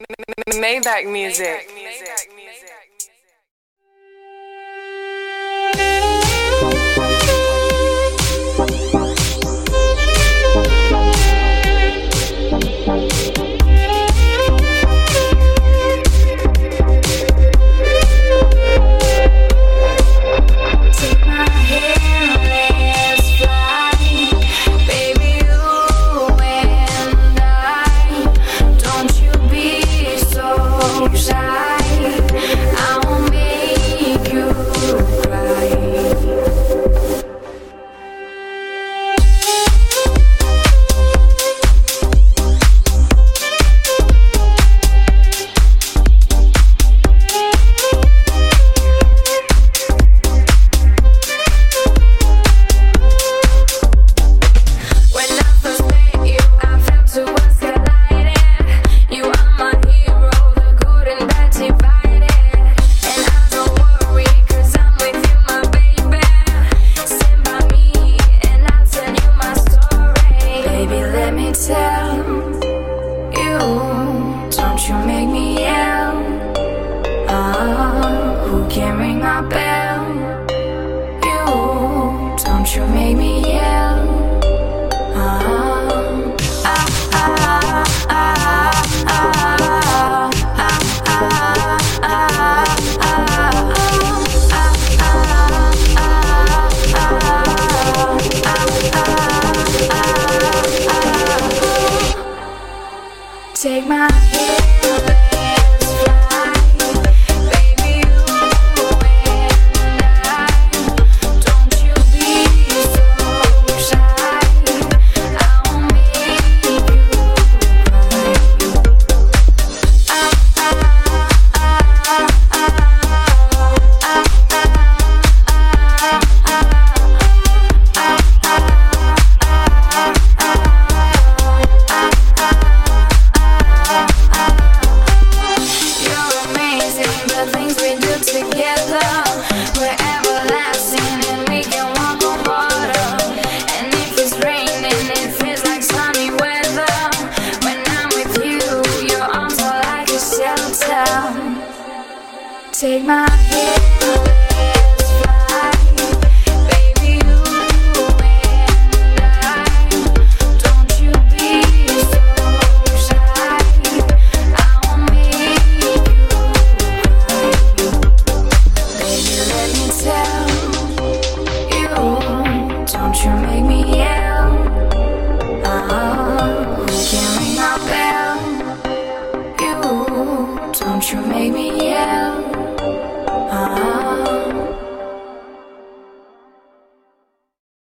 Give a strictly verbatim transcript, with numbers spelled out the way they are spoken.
Maybach music. Take my hand, let's fly. Baby, you and I. Don't you be so shy. I'll make you cry. Ah, ah, ah, ah, ah, take my hand, let's fly. Baby, you and I. Don't you be so shy. I'll make you cry. Baby, let me tell you, don't you make me yell. Oh, who can ring my bell? You, don't you make me